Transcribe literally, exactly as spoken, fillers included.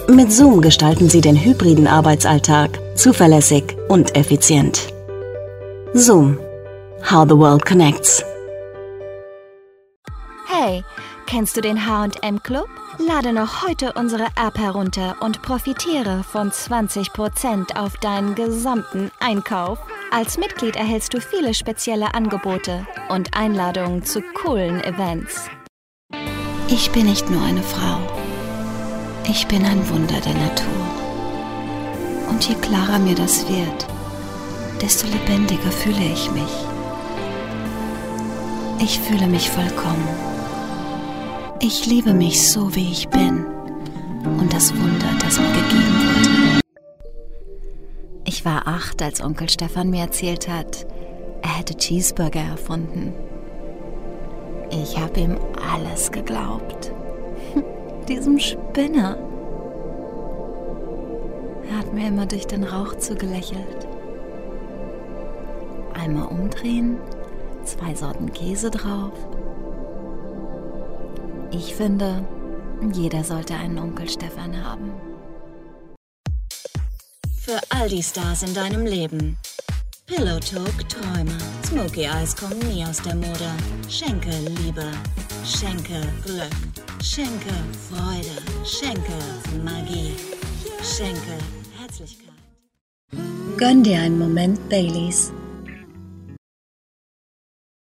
Mit Zoom gestalten Sie den hybriden Arbeitsalltag zuverlässig und effizient. Zoom. How the world connects. Hey, kennst du den H und M Club? Lade noch heute unsere App herunter und profitiere von zwanzig Prozent auf deinen gesamten Einkauf. Als Mitglied erhältst du viele spezielle Angebote und Einladungen zu coolen Events. Ich bin nicht nur eine Frau. Ich bin ein Wunder der Natur. Und je klarer mir das wird, desto lebendiger fühle ich mich. Ich fühle mich vollkommen. Ich liebe mich so, wie ich bin und das Wunder, das mir gegeben wurde. Ich war acht, als Onkel Stefan mir erzählt hat, er hätte Cheeseburger erfunden. Ich habe ihm alles geglaubt. Diesem Spinner. Er hat mir immer durch den Rauch zugelächelt. Einmal umdrehen, zwei Sorten Käse drauf. Ich finde, jeder sollte einen Onkel Stefan haben. Für all die Stars in deinem Leben. Pillow Talk Träume. Smoky Eyes kommen nie aus der Mode. Schenke Liebe. Schenke Glück. Schenke Freude. Schenke Magie. Schenke Herzlichkeit. Gönn dir einen Moment Baileys.